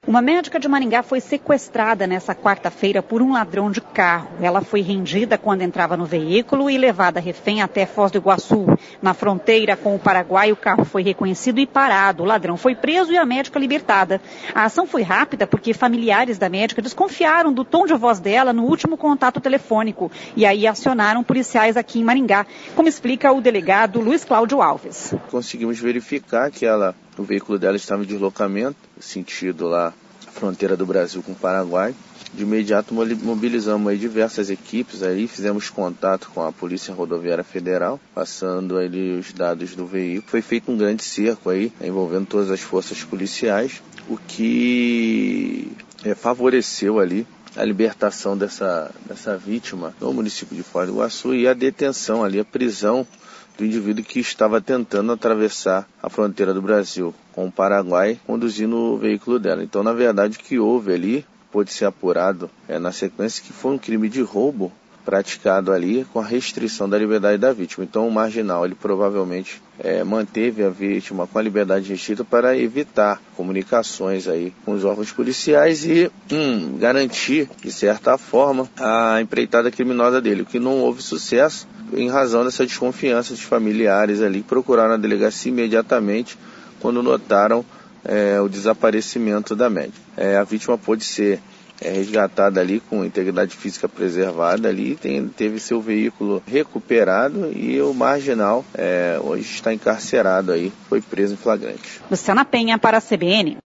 Uma médica de Maringá foi sequestrada nessa quarta-feira por um ladrão de carro. Ela foi rendida quando entrava no veículo e levada refém até Foz do Iguaçu. Na fronteira com o Paraguai, o carro foi reconhecido e parado. O ladrão foi preso e a médica libertada. A ação foi rápida porque familiares da médica desconfiaram do tom de voz dela no último contato telefônico e aí acionaram policiais aqui em Maringá, como explica o delegado Luiz Cláudio Alves. Conseguimos verificar que o veículo dela estava em deslocamento, sentido lá a fronteira do Brasil com o Paraguai. De imediato mobilizamos aí diversas equipes, aí fizemos contato com a Polícia Rodoviária Federal, passando ali os dados do veículo. Foi feito um grande cerco aí, envolvendo todas as forças policiais, o que favoreceu ali a libertação dessa vítima no município de Foz do Iguaçu e a detenção ali, a prisão do indivíduo que estava tentando atravessar a fronteira do Brasil com o Paraguai, conduzindo o veículo dela. Então, na verdade, o que houve ali pôde ser apurado na sequência que foi um crime de roubo praticado ali com a restrição da liberdade da vítima. Então, o marginal, ele provavelmente manteve a vítima com a liberdade restrita para evitar comunicações aí com os órgãos policiais e garantir, de certa forma, a empreitada criminosa dele, o que não houve sucesso em razão dessa desconfiança dos familiares ali, que procuraram a delegacia imediatamente quando notaram o desaparecimento da médica. A vítima pôde ser resgatada ali com integridade física preservada ali, teve seu veículo recuperado e o marginal hoje está encarcerado aí, foi preso em flagrante. Luciana Penha para a CBN.